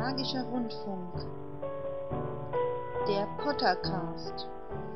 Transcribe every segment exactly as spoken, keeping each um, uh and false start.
Magischer Rundfunk, der Pottercast.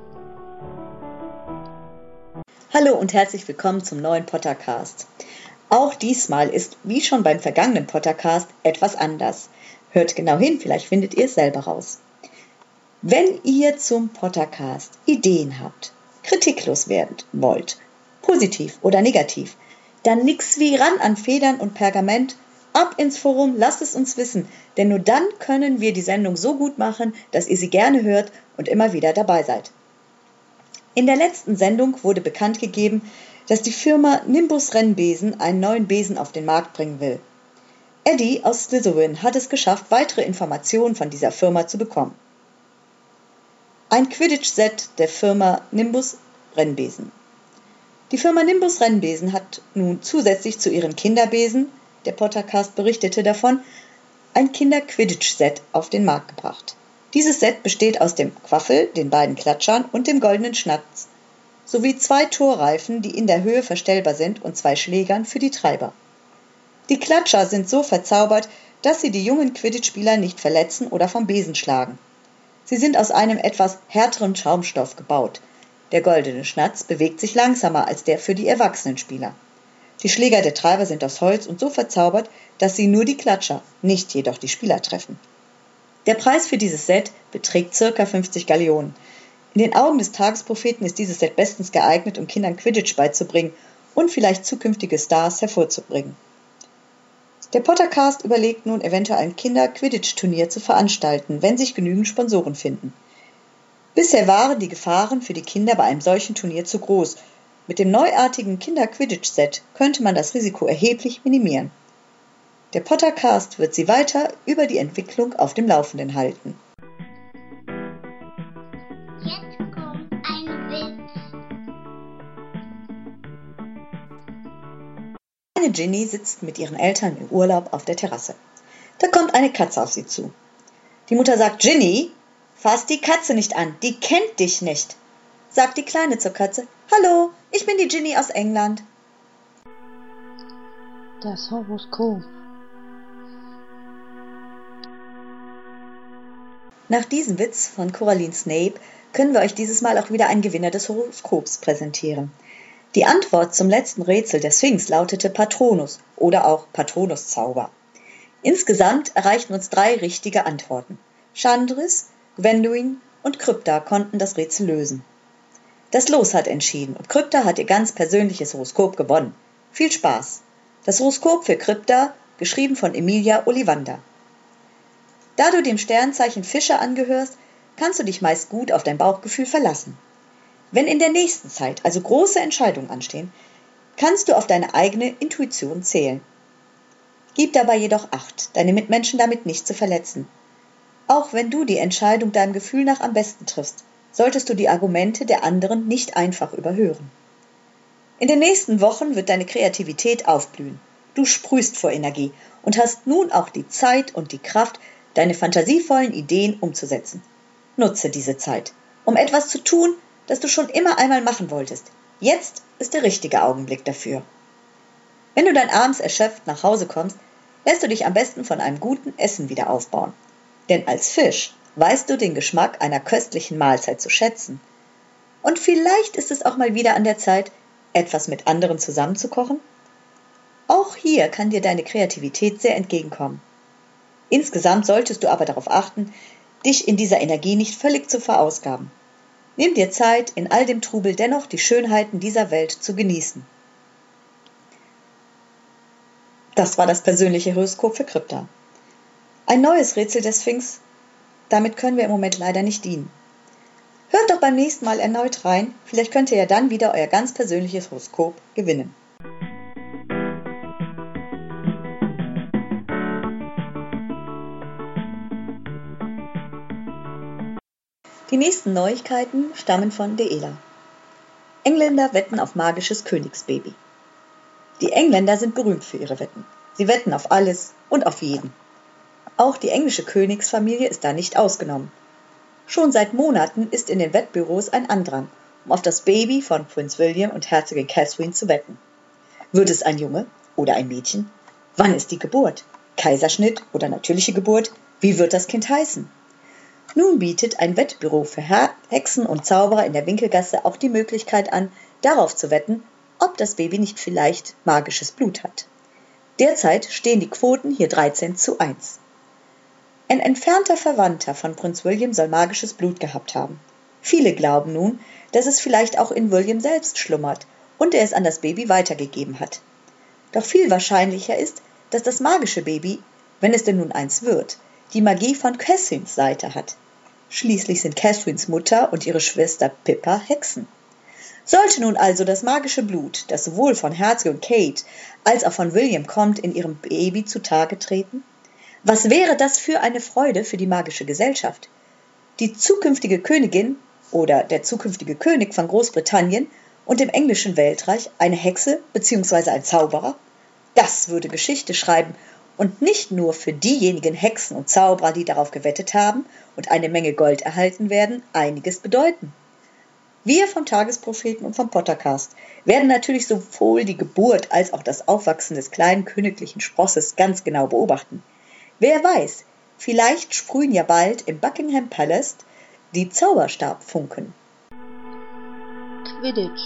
Hallo und herzlich willkommen zum neuen Pottercast. Auch diesmal ist, wie schon beim vergangenen Pottercast, etwas anders. Hört genau hin, vielleicht findet ihr es selber raus. Wenn ihr zum Pottercast Ideen habt, kritiklos werden wollt, positiv oder negativ, dann nix wie ran an Federn und Pergament, ab ins Forum, lasst es uns wissen, denn nur dann können wir die Sendung so gut machen, dass ihr sie gerne hört und immer wieder dabei seid. In der letzten Sendung wurde bekannt gegeben, dass die Firma Nimbus Rennbesen einen neuen Besen auf den Markt bringen will. Eddie aus Slytherin hat es geschafft, weitere Informationen von dieser Firma zu bekommen. Ein Quidditch-Set der Firma Nimbus Rennbesen. Die Firma Nimbus Rennbesen hat nun zusätzlich zu ihren Kinderbesen, der Pottercast berichtete davon, ein Kinder-Quidditch-Set auf den Markt gebracht. Dieses Set besteht aus dem Quaffel, den beiden Klatschern und dem goldenen Schnatz, sowie zwei Torreifen, die in der Höhe verstellbar sind, und zwei Schlägern für die Treiber. Die Klatscher sind so verzaubert, dass sie die jungen Quidditch-Spieler nicht verletzen oder vom Besen schlagen. Sie sind aus einem etwas härteren Schaumstoff gebaut. Der goldene Schnatz bewegt sich langsamer als der für die erwachsenen Spieler. Die Schläger der Treiber sind aus Holz und so verzaubert, dass sie nur die Klatscher, nicht jedoch die Spieler treffen. Der Preis für dieses Set beträgt ca. fünfzig Gallionen. In den Augen des Tagespropheten ist dieses Set bestens geeignet, um Kindern Quidditch beizubringen und vielleicht zukünftige Stars hervorzubringen. Der Pottercast überlegt nun, eventuell ein Kinder-Quidditch-Turnier zu veranstalten, wenn sich genügend Sponsoren finden. Bisher waren die Gefahren für die Kinder bei einem solchen Turnier zu groß. Mit dem neuartigen Kinder-Quidditch-Set könnte man das Risiko erheblich minimieren. Der Pottercast wird Sie weiter über die Entwicklung auf dem Laufenden halten. Jetzt kommt ein Witz. Eine Ginny sitzt mit ihren Eltern im Urlaub auf der Terrasse. Da kommt eine Katze auf sie zu. Die Mutter sagt: Ginny, fass die Katze nicht an, die kennt dich nicht. Sagt die Kleine zur Katze: Hallo, ich bin die Ginny aus England. Das Horoskop. Nach diesem Witz von Coraline Snape können wir euch dieses Mal auch wieder einen Gewinner des Horoskops präsentieren. Die Antwort zum letzten Rätsel der Sphinx lautete Patronus oder auch Patronuszauber. Insgesamt erreichten uns drei richtige Antworten. Chandris, Gwendoline und Krypta konnten das Rätsel lösen. Das Los hat entschieden und Krypta hat ihr ganz persönliches Horoskop gewonnen. Viel Spaß! Das Horoskop für Krypta, geschrieben von Emilia Ollivander. Da du dem Sternzeichen Fische angehörst, kannst du dich meist gut auf dein Bauchgefühl verlassen. Wenn in der nächsten Zeit also große Entscheidungen anstehen, kannst du auf deine eigene Intuition zählen. Gib dabei jedoch Acht, deine Mitmenschen damit nicht zu verletzen. Auch wenn du die Entscheidung deinem Gefühl nach am besten triffst, solltest du die Argumente der anderen nicht einfach überhören. In den nächsten Wochen wird deine Kreativität aufblühen. Du sprühst vor Energie und hast nun auch die Zeit und die Kraft, deine fantasievollen Ideen umzusetzen. Nutze diese Zeit, um etwas zu tun, das du schon immer einmal machen wolltest. Jetzt ist der richtige Augenblick dafür. Wenn du dann abends erschöpft nach Hause kommst, lässt du dich am besten von einem guten Essen wieder aufbauen. Denn als Fisch weißt du den Geschmack einer köstlichen Mahlzeit zu schätzen. Und vielleicht ist es auch mal wieder an der Zeit, etwas mit anderen zusammenzukochen. Auch hier kann dir deine Kreativität sehr entgegenkommen. Insgesamt solltest du aber darauf achten, dich in dieser Energie nicht völlig zu verausgaben. Nimm dir Zeit, in all dem Trubel dennoch die Schönheiten dieser Welt zu genießen. Das war das persönliche Horoskop für Krypta. Ein neues Rätsel der Sphinx, damit können wir im Moment leider nicht dienen. Hört doch beim nächsten Mal erneut rein, vielleicht könnt ihr ja dann wieder euer ganz persönliches Horoskop gewinnen. Die nächsten Neuigkeiten stammen von Deela. Engländer wetten auf magisches Königsbaby. Die Engländer sind berühmt für ihre Wetten. Sie wetten auf alles und auf jeden. Auch die englische Königsfamilie ist da nicht ausgenommen. Schon seit Monaten ist in den Wettbüros ein Andrang, um auf das Baby von Prinz William und Herzogin Catherine zu wetten. Wird es ein Junge oder ein Mädchen? Wann ist die Geburt? Kaiserschnitt oder natürliche Geburt? Wie wird das Kind heißen? Nun bietet ein Wettbüro für Hexen und Zauberer in der Winkelgasse auch die Möglichkeit an, darauf zu wetten, ob das Baby nicht vielleicht magisches Blut hat. Derzeit stehen die Quoten hier dreizehn zu eins. Ein entfernter Verwandter von Prinz William soll magisches Blut gehabt haben. Viele glauben nun, dass es vielleicht auch in William selbst schlummert und er es an das Baby weitergegeben hat. Doch viel wahrscheinlicher ist, dass das magische Baby, wenn es denn nun eins wird, die Magie von Catherines Seite hat. Schließlich sind Catherines Mutter und ihre Schwester Pippa Hexen. Sollte nun also das magische Blut, das sowohl von Herzogin Kate als auch von William kommt, in ihrem Baby zutage treten? Was wäre das für eine Freude für die magische Gesellschaft? Die zukünftige Königin oder der zukünftige König von Großbritannien und dem englischen Weltreich eine Hexe bzw. ein Zauberer? Das würde Geschichte schreiben und nicht nur für diejenigen Hexen und Zauberer, die darauf gewettet haben und eine Menge Gold erhalten werden, einiges bedeuten. Wir vom Tagespropheten und vom Pottercast werden natürlich sowohl die Geburt als auch das Aufwachsen des kleinen königlichen Sprosses ganz genau beobachten. Wer weiß, vielleicht sprühen ja bald im Buckingham Palace die Zauberstabfunken. Quidditch.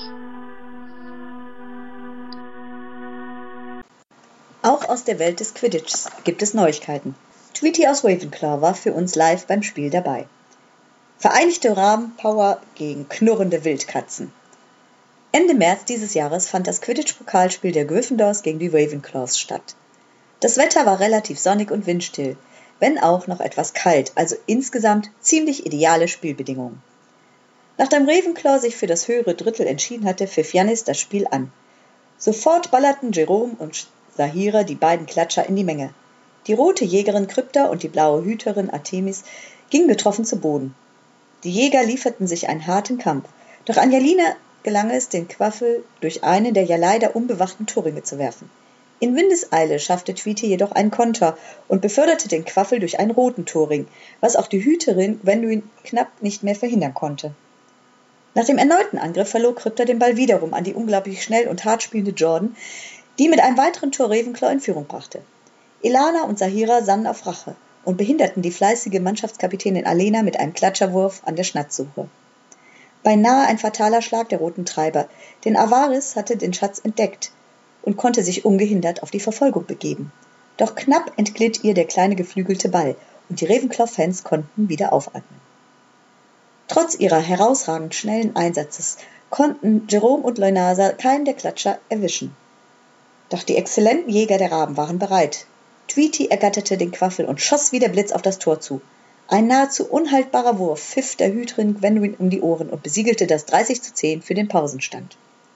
Auch aus der Welt des Quidditchs gibt es Neuigkeiten. Tweety aus Ravenclaw war für uns live beim Spiel dabei. Vereinigte Rabenpower gegen knurrende Wildkatzen. Ende März dieses Jahres fand das Quidditch-Pokalspiel der Gryffindors gegen die Ravenclaws statt. Das Wetter war relativ sonnig und windstill, wenn auch noch etwas kalt, also insgesamt ziemlich ideale Spielbedingungen. Nachdem Ravenclaw sich für das höhere Drittel entschieden hatte, pfiff Janis das Spiel an. Sofort ballerten Jerome und Sahira die beiden Klatscher in die Menge. Die rote Jägerin Krypta und die blaue Hüterin Artemis gingen getroffen zu Boden. Die Jäger lieferten sich einen harten Kampf, doch Angelina gelang es, den Quaffel durch einen der ja leider unbewachten Torringe zu werfen. In Windeseile schaffte Tweety jedoch einen Konter und beförderte den Quaffel durch einen roten Torring, was auch die Hüterin Gwendoline knapp nicht mehr verhindern konnte. Nach dem erneuten Angriff verlor Krypta den Ball wiederum an die unglaublich schnell und hart spielende Jordan, die mit einem weiteren Tor Ravenclaw in Führung brachte. Elana und Sahira sannen auf Rache und behinderten die fleißige Mannschaftskapitänin Alena mit einem Klatscherwurf an der Schatzsuche. Beinahe ein fataler Schlag der roten Treiber, denn Avaris hatte den Schatz entdeckt und konnte sich ungehindert auf die Verfolgung begeben. Doch knapp entglitt ihr der kleine geflügelte Ball und die Ravenclaw-Fans konnten wieder aufatmen. Trotz ihrer herausragend schnellen Einsatzes konnten Jerome und Leunasa keinen der Klatscher erwischen. Doch die exzellenten Jäger der Raben waren bereit. Tweety ergatterte den Quaffel und schoss wie der Blitz auf das Tor zu. Ein nahezu unhaltbarer Wurf pfiff der Hüterin Gwendoline um die Ohren und besiegelte das dreißig zu zehn für den Pausenstand.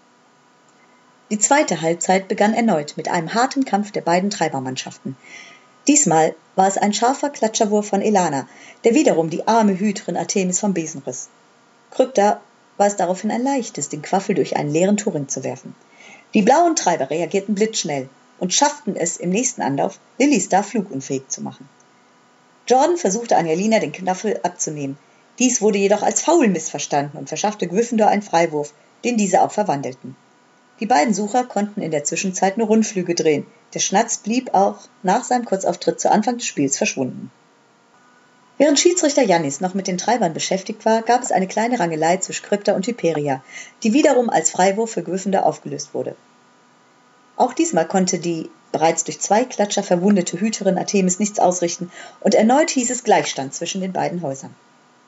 Die zweite Halbzeit begann erneut mit einem harten Kampf der beiden Treibermannschaften. Diesmal war es ein scharfer Klatscherwurf von Elana, der wiederum die arme Hüterin Artemis vom Besen riss. Krypta war es daraufhin ein leichtes, den Quaffel durch einen leeren Torring zu werfen. Die blauen Treiber reagierten blitzschnell und schafften es im nächsten Anlauf, Lillystar flugunfähig zu machen. Jordan versuchte Angelina den Knaffel abzunehmen. Dies wurde jedoch als Foul missverstanden und verschaffte Gryffindor einen Freiwurf, den diese auch verwandelten. Die beiden Sucher konnten in der Zwischenzeit nur Rundflüge drehen. Der Schnatz blieb auch nach seinem Kurzauftritt zu Anfang des Spiels verschwunden. Während Schiedsrichter Janis noch mit den Treibern beschäftigt war, gab es eine kleine Rangelei zwischen Krypta und Hyperia, die wiederum als Freiwurf für Gryffindor aufgelöst wurde. Auch diesmal konnte die bereits durch zwei Klatscher verwundete Hüterin Artemis nichts ausrichten und erneut hieß es Gleichstand zwischen den beiden Häusern.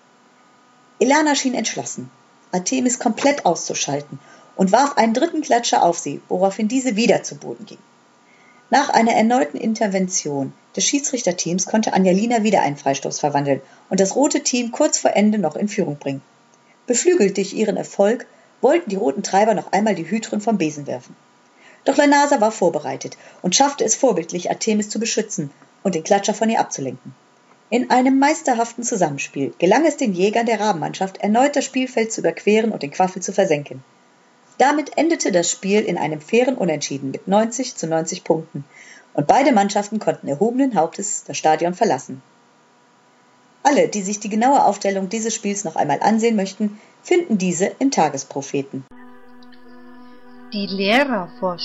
Elana schien entschlossen, Artemis komplett auszuschalten und warf einen dritten Klatscher auf sie, woraufhin diese wieder zu Boden ging. Nach einer erneuten Intervention des Schiedsrichterteams konnte Angelina wieder einen Freistoß verwandeln und das rote Team kurz vor Ende noch in Führung bringen. Beflügelt durch ihren Erfolg wollten die roten Treiber noch einmal die Hüterin vom Besen werfen. Doch Leunasa war vorbereitet und schaffte es vorbildlich, Artemis zu beschützen und den Klatscher von ihr abzulenken. In einem meisterhaften Zusammenspiel gelang es den Jägern der Rabenmannschaft, erneut das Spielfeld zu überqueren und den Quaffel zu versenken. Damit endete das Spiel in einem fairen Unentschieden mit neunzig zu neunzig Punkten und beide Mannschaften konnten erhobenen Hauptes das Stadion verlassen. Alle, die sich die genaue Aufstellung dieses Spiels noch einmal ansehen möchten, finden diese im Tagespropheten. Die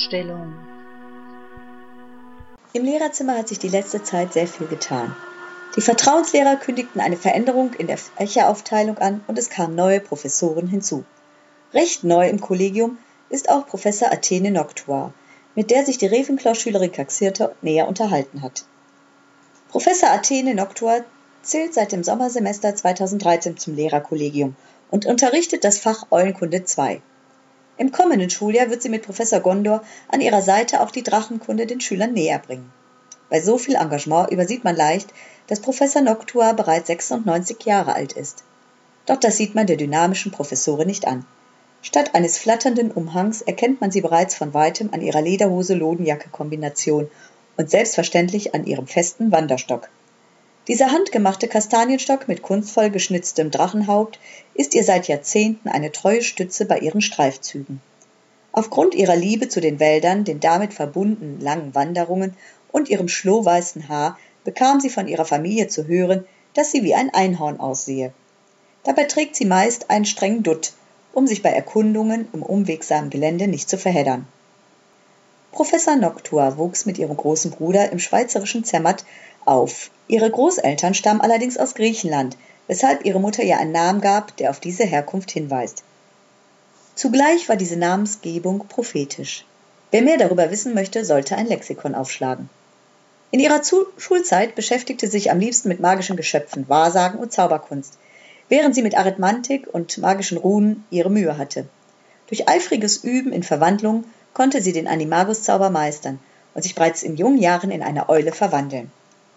Lehrervorstellung. Im Lehrerzimmer hat sich die letzte Zeit sehr viel getan. Die Vertrauenslehrer kündigten eine Veränderung in der Fächeraufteilung an und es kamen neue Professoren hinzu. Recht neu im Kollegium ist auch Professor Athene Noctua, mit der sich die Ravenclaw-Schülerin Caxirte näher unterhalten hat. Professor Athene Noctua zählt seit dem Sommersemester zweitausenddreizehn zum Lehrerkollegium und unterrichtet das Fach Eulenkunde zwei. Im kommenden Schuljahr wird sie mit Professor Gondor an ihrer Seite auch die Drachenkunde den Schülern näher bringen. Bei so viel Engagement übersieht man leicht, dass Professor Noctua bereits sechsundneunzig Jahre alt ist. Doch das sieht man der dynamischen Professorin nicht an. Statt eines flatternden Umhangs erkennt man sie bereits von weitem an ihrer Lederhose-Lodenjacke-Kombination und selbstverständlich an ihrem festen Wanderstock. Dieser handgemachte Kastanienstock mit kunstvoll geschnitztem Drachenhaupt ist ihr seit Jahrzehnten eine treue Stütze bei ihren Streifzügen. Aufgrund ihrer Liebe zu den Wäldern, den damit verbundenen langen Wanderungen und ihrem schlohweißen Haar bekam sie von ihrer Familie zu hören, dass sie wie ein Einhorn aussehe. Dabei trägt sie meist einen strengen Dutt, um sich bei Erkundungen im unwegsamen Gelände nicht zu verheddern. Professor Noctua wuchs mit ihrem großen Bruder im schweizerischen Zermatt auf. Ihre Großeltern stammen allerdings aus Griechenland, weshalb ihre Mutter ihr einen Namen gab, der auf diese Herkunft hinweist. Zugleich war diese Namensgebung prophetisch. Wer mehr darüber wissen möchte, sollte ein Lexikon aufschlagen. In ihrer Zu- Schulzeit beschäftigte sie sich am liebsten mit magischen Geschöpfen, Wahrsagen und Zauberkunst, während sie mit Arithmantik und magischen Runen ihre Mühe hatte. Durch eifriges Üben in Verwandlung konnte sie den Animagus-Zauber meistern und sich bereits in jungen Jahren in eine Eule verwandeln.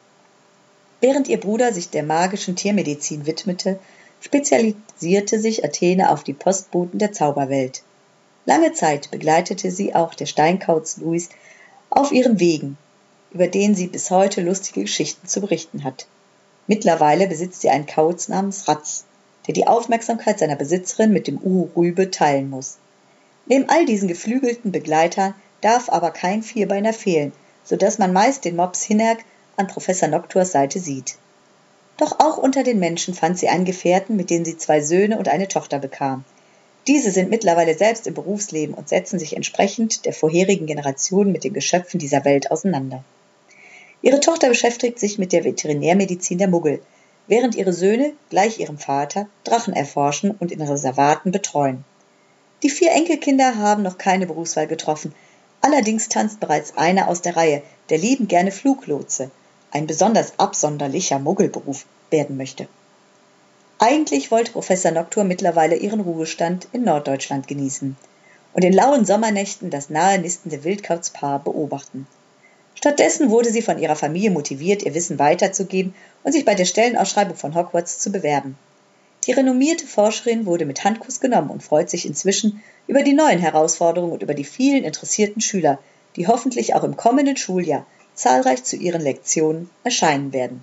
Während ihr Bruder sich der magischen Tiermedizin widmete, spezialisierte sich Athene auf die Postboten der Zauberwelt. Lange Zeit begleitete sie auch der Steinkauz Louis auf ihren Wegen, über den sie bis heute lustige Geschichten zu berichten hat. Mittlerweile besitzt sie einen Kauz namens Ratz, der die Aufmerksamkeit seiner Besitzerin mit dem Uhu Rübe teilen muss. Neben all diesen geflügelten Begleitern darf aber kein Vierbeiner fehlen, sodass man meist den Mops Hinnerk an Professor Noctuas Seite sieht. Doch auch unter den Menschen fand sie einen Gefährten, mit dem sie zwei Söhne und eine Tochter bekam. Diese sind mittlerweile selbst im Berufsleben und setzen sich entsprechend der vorherigen Generation mit den Geschöpfen dieser Welt auseinander. Ihre Tochter beschäftigt sich mit der Veterinärmedizin der Muggel, während ihre Söhne, gleich ihrem Vater, Drachen erforschen und in Reservaten betreuen. Die vier Enkelkinder haben noch keine Berufswahl getroffen, allerdings tanzt bereits einer aus der Reihe, der liebend gerne Fluglotse, ein besonders absonderlicher Muggelberuf, werden möchte. Eigentlich wollte Professor Noctua mittlerweile ihren Ruhestand in Norddeutschland genießen und in lauen Sommernächten das nahe nistende Wildkauzpaar beobachten. Stattdessen wurde sie von ihrer Familie motiviert, ihr Wissen weiterzugeben und sich bei der Stellenausschreibung von Hogwarts zu bewerben. Die renommierte Forscherin wurde mit Handkuss genommen und freut sich inzwischen über die neuen Herausforderungen und über die vielen interessierten Schüler, die hoffentlich auch im kommenden Schuljahr zahlreich zu ihren Lektionen erscheinen werden.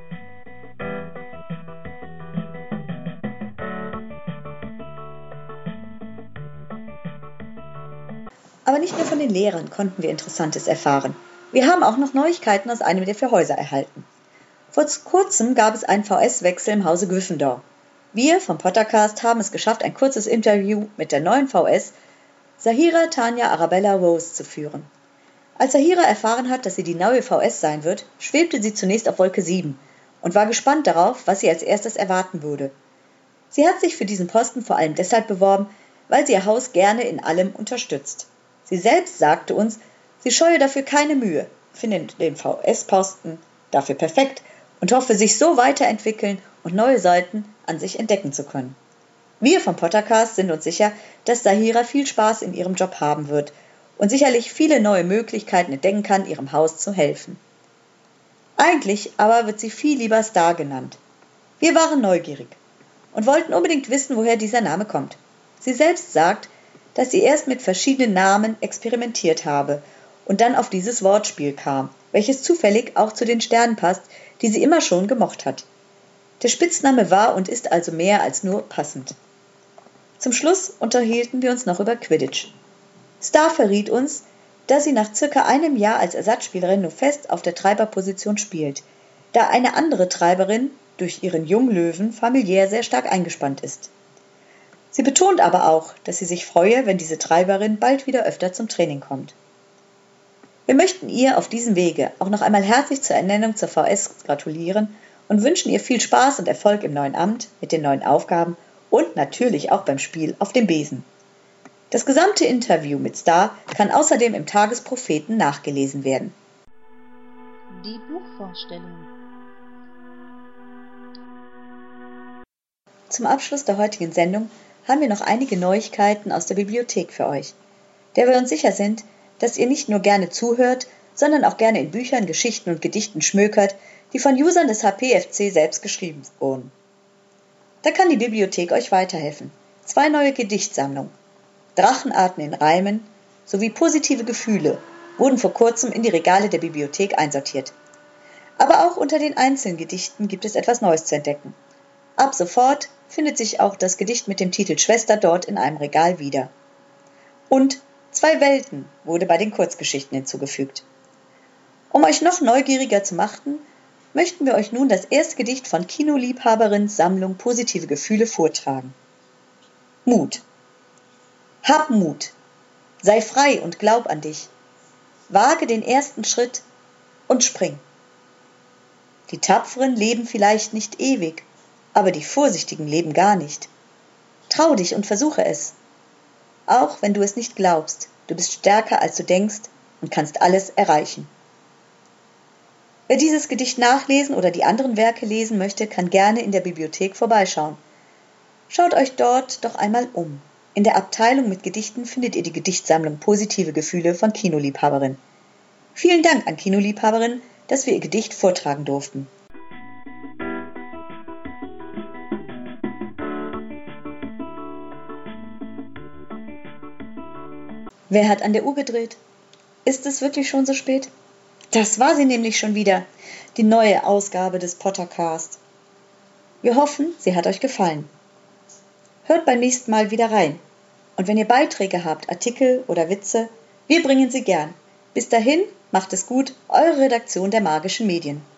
Aber nicht nur von den Lehrern konnten wir Interessantes erfahren. Wir haben auch noch Neuigkeiten aus einem der vier Häuser erhalten. Vor kurzem gab es einen V S-Wechsel im Hause Gryffindor. Wir vom Pottercast haben es geschafft, ein kurzes Interview mit der neuen V S Sahira Tanya Arabella Rose zu führen. Als Sahira erfahren hat, dass sie die neue V S sein wird, schwebte sie zunächst auf Wolke sieben und war gespannt darauf, was sie als erstes erwarten würde. Sie hat sich für diesen Posten vor allem deshalb beworben, weil sie ihr Haus gerne in allem unterstützt. Sie selbst sagte uns, sie scheue dafür keine Mühe, findet den V S-Posten dafür perfekt und hoffe, sich so weiterentwickeln und neue Seiten an sich entdecken zu können. Wir vom Pottercast sind uns sicher, dass Sahira viel Spaß in ihrem Job haben wird und sicherlich viele neue Möglichkeiten entdecken kann, ihrem Haus zu helfen. Eigentlich aber wird sie viel lieber Star genannt. Wir waren neugierig und wollten unbedingt wissen, woher dieser Name kommt. Sie selbst sagt, dass sie erst mit verschiedenen Namen experimentiert habe und dann auf dieses Wortspiel kam, welches zufällig auch zu den Sternen passt, die sie immer schon gemocht hat. Der Spitzname war und ist also mehr als nur passend. Zum Schluss unterhielten wir uns noch über Quidditch. Star verriet uns, dass sie nach circa einem Jahr als Ersatzspielerin nur fest auf der Treiberposition spielt, da eine andere Treiberin durch ihren Junglöwen familiär sehr stark eingespannt ist. Sie betont aber auch, dass sie sich freue, wenn diese Treiberin bald wieder öfter zum Training kommt. Wir möchten ihr auf diesem Wege auch noch einmal herzlich zur Ernennung zur V S gratulieren und wünschen ihr viel Spaß und Erfolg im neuen Amt, mit den neuen Aufgaben und natürlich auch beim Spiel auf dem Besen. Das gesamte Interview mit Star kann außerdem im Tagespropheten nachgelesen werden. Die Buchvorstellung. Zum Abschluss der heutigen Sendung haben wir noch einige Neuigkeiten aus der Bibliothek für euch, der wir uns sicher sind, dass ihr nicht nur gerne zuhört, sondern auch gerne in Büchern, Geschichten und Gedichten schmökert, die von Usern des H P F C selbst geschrieben wurden. Da kann die Bibliothek euch weiterhelfen. Zwei neue Gedichtsammlungen, Drachenarten in Reimen sowie positive Gefühle wurden vor kurzem in die Regale der Bibliothek einsortiert. Aber auch unter den einzelnen Gedichten gibt es etwas Neues zu entdecken. Ab sofort findet sich auch das Gedicht mit dem Titel Schwester dort in einem Regal wieder. Und Zwei Welten wurde bei den Kurzgeschichten hinzugefügt. Um euch noch neugieriger zu machen, möchten wir euch nun das erste Gedicht von Kinoliebhaberins Sammlung Positive Gefühle vortragen. Mut. Hab Mut. Sei frei und glaub an dich. Wage den ersten Schritt und spring. Die Tapferen leben vielleicht nicht ewig, aber die Vorsichtigen leben gar nicht. Trau dich und versuche es. Auch wenn du es nicht glaubst, du bist stärker als du denkst und kannst alles erreichen. Wer dieses Gedicht nachlesen oder die anderen Werke lesen möchte, kann gerne in der Bibliothek vorbeischauen. Schaut euch dort doch einmal um. In der Abteilung mit Gedichten findet ihr die Gedichtsammlung Positive Gefühle von Kinoliebhaberin. Vielen Dank an Kinoliebhaberin, dass wir ihr Gedicht vortragen durften. Wer hat an der Uhr gedreht? Ist es wirklich schon so spät? Das war sie nämlich schon wieder, die neue Ausgabe des Pottercast. Wir hoffen, sie hat euch gefallen. Hört beim nächsten Mal wieder rein. Und wenn ihr Beiträge habt, Artikel oder Witze, wir bringen sie gern. Bis dahin, macht es gut, eure Redaktion der magischen Medien.